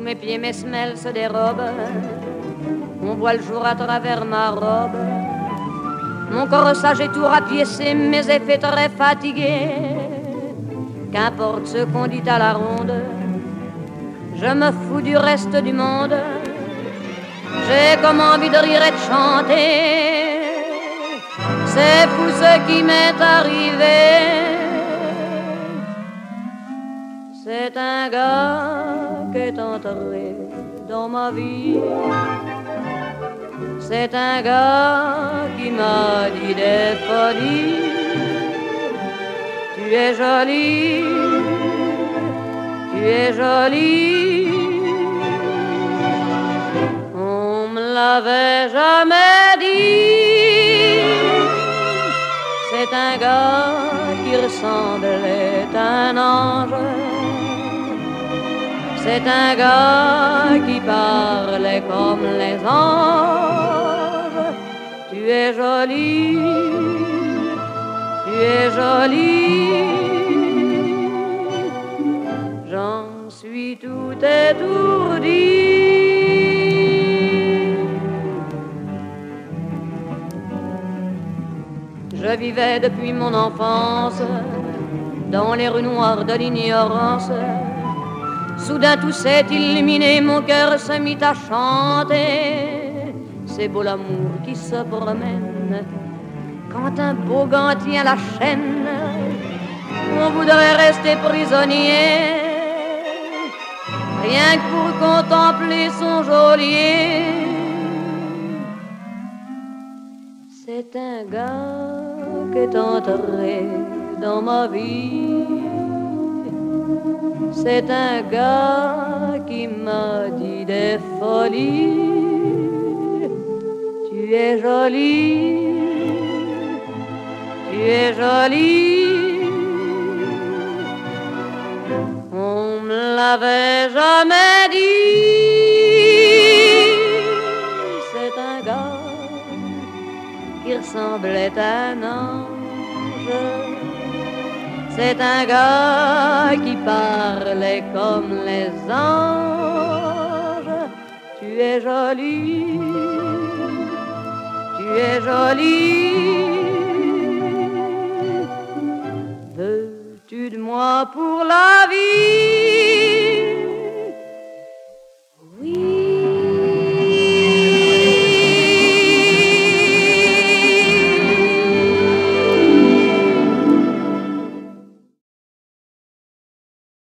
mes pieds, mes semelles se dérobent. On voit le jour à travers ma robe. Mon corps sage est tout rapiécé, mes effets très fatigués. Qu'importe ce qu'on dit à la ronde, je me fous du reste du monde. J'ai comme envie de rire et de chanter. C'est fou ce qui m'est arrivé. C'est un gars qui est entré dans ma vie. C'est un gars qui m'a dit des folies. Tu es jolie, tu es jolie. On me l'avait jamais dit. C'est un gars qui ressemblait à un ange. C'est un gars qui parlait comme les anges. Tu es jolie, tu es jolie. J'en suis tout étourdi. Je vivais depuis mon enfance dans les rues noires de l'ignorance. Soudain tout s'est illuminé, mon cœur se mit à chanter. C'est beau l'amour qui se promène quand un beau gant tient la chaîne. On voudrait rester prisonnier, rien que pour contempler son geôlier. C'est un gars qui est entré dans ma vie. C'est un gars qui m'a dit des folies. Tu es jolie, tu es jolie. On me l'avait jamais dit. C'est un gars qui ressemblait à un ange. C'est un gars qui parlait comme les anges. Tu es jolie, tu es jolie. Veux-tu de moi pour la vie?